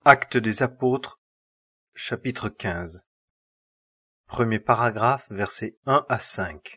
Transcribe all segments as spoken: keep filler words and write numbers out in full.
Actes des apôtres, chapitre quinze. Premier paragraphe, versets un à cinq.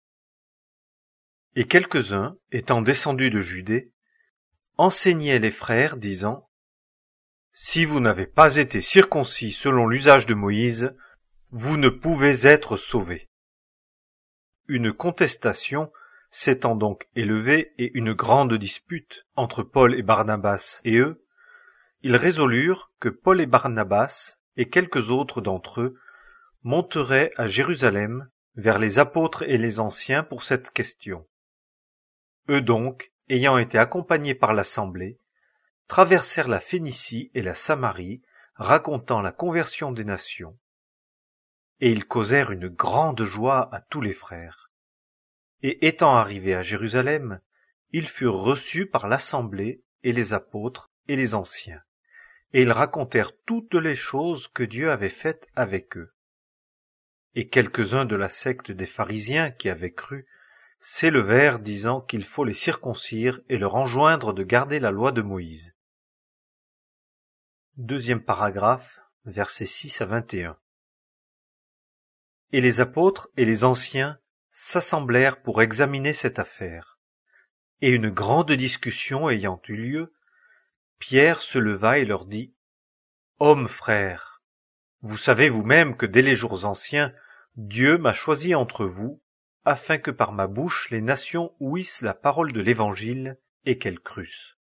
Et quelques-uns, étant descendus de Judée, enseignaient les frères, disant : Si vous n'avez pas été circoncis selon l'usage de Moïse, vous ne pouvez être sauvés. Une contestation s'étant donc élevée et une grande dispute entre Paul et Barnabas et eux, ils résolurent que Paul et Barnabas et quelques autres d'entre eux monteraient à Jérusalem vers les apôtres et les anciens pour cette question. Eux donc, ayant été accompagnés par l'assemblée, traversèrent la Phénicie et la Samarie, racontant la conversion des nations. Et ils causèrent une grande joie à tous les frères. Et étant arrivés à Jérusalem, ils furent reçus par l'assemblée et les apôtres et les anciens. Et ils racontèrent toutes les choses que Dieu avait faites avec eux. Et quelques-uns de la secte des pharisiens qui avaient cru s'élevèrent disant qu'il faut les circoncire et leur enjoindre de garder la loi de Moïse. Deuxième paragraphe, versets six à vingt et un. Et les apôtres et les anciens s'assemblèrent pour examiner cette affaire. Et une grande discussion ayant eu lieu, Pierre se leva et leur dit : Hommes frères, vous savez vous-même que dès les jours anciens, Dieu m'a choisi entre vous, afin que par ma bouche les nations ouïssent la parole de l'Évangile et qu'elles crussent.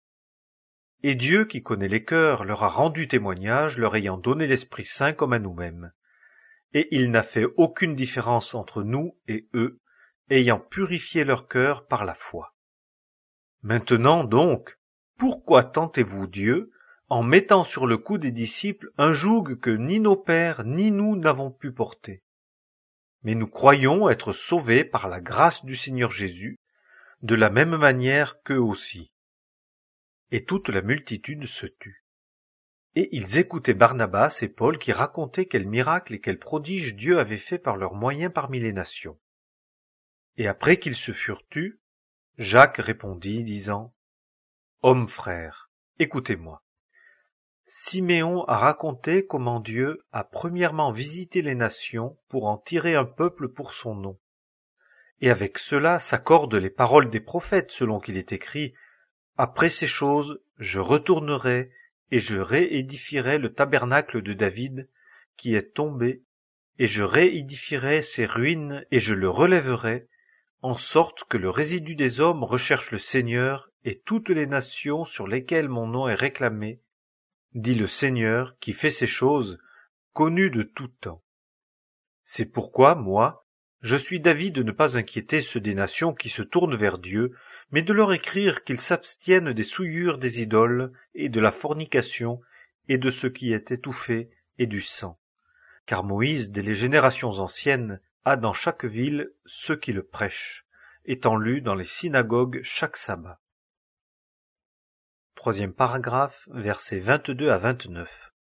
Et Dieu, qui connaît les cœurs, leur a rendu témoignage, leur ayant donné l'Esprit Saint comme à nous-mêmes. Et il n'a fait aucune différence entre nous et eux, ayant purifié leur cœur par la foi. Maintenant donc, pourquoi tentez-vous Dieu, en mettant sur le cou des disciples un joug que ni nos pères ni nous n'avons pu porter? Mais nous croyons être sauvés par la grâce du Seigneur Jésus, de la même manière qu'eux aussi. Et toute la multitude se tut. Et ils écoutaient Barnabas et Paul qui racontaient quels miracles et quels prodiges Dieu avait fait par leurs moyens parmi les nations. Et après qu'ils se furent tus, Jacques répondit, disant : Hommes frères, écoutez-moi. Siméon a raconté comment Dieu a premièrement visité les nations pour en tirer un peuple pour son nom. Et avec cela s'accordent les paroles des prophètes, selon qu'il est écrit : Après ces choses, je retournerai et je réédifierai le tabernacle de David, qui est tombé, et je réédifierai ses ruines et je le relèverai, en sorte que le résidu des hommes recherche le Seigneur et toutes les nations sur lesquelles mon nom est réclamé, dit le Seigneur qui fait ces choses, connues de tout temps. C'est pourquoi, moi, je suis d'avis de ne pas inquiéter ceux des nations qui se tournent vers Dieu, mais de leur écrire qu'ils s'abstiennent des souillures des idoles et de la fornication et de ce qui est étouffé et du sang. Car Moïse, dès les générations anciennes, a dans chaque ville ceux qui le prêchent, étant lu dans les synagogues chaque sabbat. Troisième paragraphe, versets vingt-deux à vingt-neuf.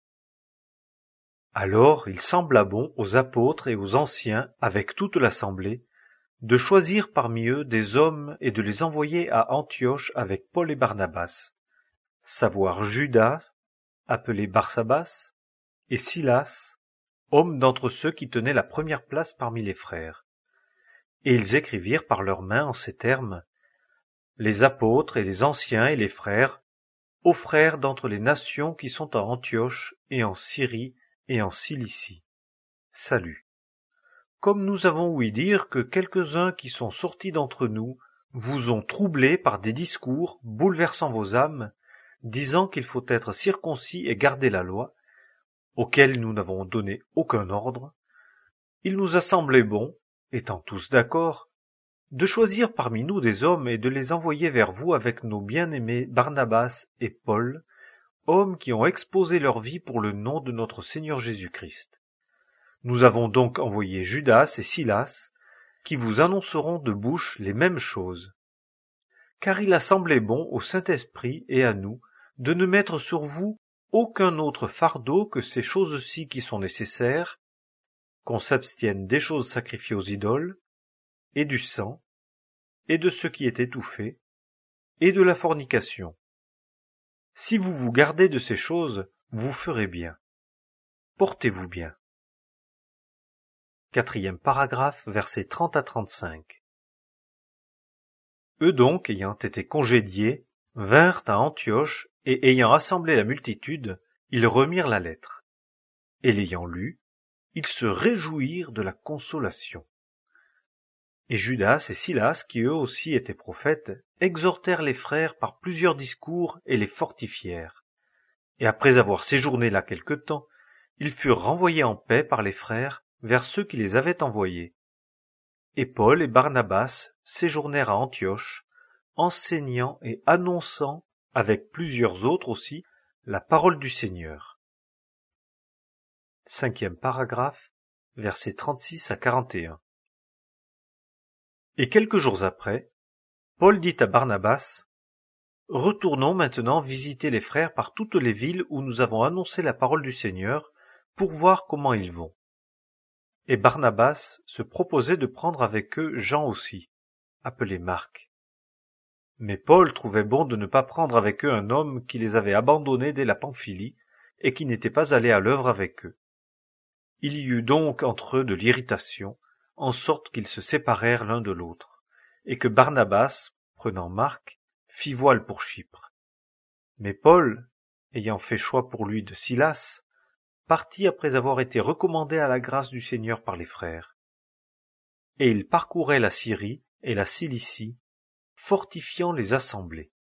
Alors il sembla bon aux apôtres et aux anciens, avec toute l'assemblée, de choisir parmi eux des hommes et de les envoyer à Antioche avec Paul et Barnabas, savoir Judas, appelé Barsabas, et Silas, hommes d'entre ceux qui tenaient la première place parmi les frères. Et ils écrivirent par leurs mains en ces termes : Les apôtres et les anciens et les frères, aux frères d'entre les nations qui sont en Antioche et en Syrie et en Cilicie. Salut. Comme nous avons ouï dire que quelques-uns qui sont sortis d'entre nous vous ont troublés par des discours bouleversant vos âmes, disant qu'il faut être circoncis et garder la loi, auquel nous n'avons donné aucun ordre, il nous a semblé bon, étant tous d'accord, de choisir parmi nous des hommes et de les envoyer vers vous avec nos bien-aimés Barnabas et Paul, hommes qui ont exposé leur vie pour le nom de notre Seigneur Jésus-Christ. Nous avons donc envoyé Judas et Silas, qui vous annonceront de bouche les mêmes choses. Car il a semblé bon au Saint-Esprit et à nous de ne mettre sur vous aucun autre fardeau que ces choses-ci qui sont nécessaires, qu'on s'abstienne des choses sacrifiées aux idoles, et du sang, et de ce qui est étouffé, et de la fornication. Si vous vous gardez de ces choses, vous ferez bien. Portez-vous bien. Quatrième paragraphe, versets trente à trente-cinq. Eux donc, ayant été congédiés, vinrent à Antioche, et ayant rassemblé la multitude, ils remirent la lettre. Et l'ayant lue, ils se réjouirent de la consolation. Et Judas et Silas, qui eux aussi étaient prophètes, exhortèrent les frères par plusieurs discours et les fortifièrent. Et après avoir séjourné là quelque temps, ils furent renvoyés en paix par les frères vers ceux qui les avaient envoyés. Et Paul et Barnabas séjournèrent à Antioche, enseignant et annonçant, avec plusieurs autres aussi, la parole du Seigneur. Cinquième paragraphe, versets trente-six à quarante et un. Et quelques jours après, Paul dit à Barnabas, « Retournons maintenant visiter les frères par toutes les villes où nous avons annoncé la parole du Seigneur, pour voir comment ils vont. » Et Barnabas se proposait de prendre avec eux Jean aussi, appelé Marc. Mais Paul trouvait bon de ne pas prendre avec eux un homme qui les avait abandonnés dès la Pamphylie et qui n'était pas allé à l'œuvre avec eux. Il y eut donc entre eux de l'irritation, en sorte qu'ils se séparèrent l'un de l'autre, et que Barnabas, prenant Marc, fit voile pour Chypre. Mais Paul, ayant fait choix pour lui de Silas, partit après avoir été recommandé à la grâce du Seigneur par les frères. Et il parcourait la Syrie et la Cilicie, fortifiant les assemblées.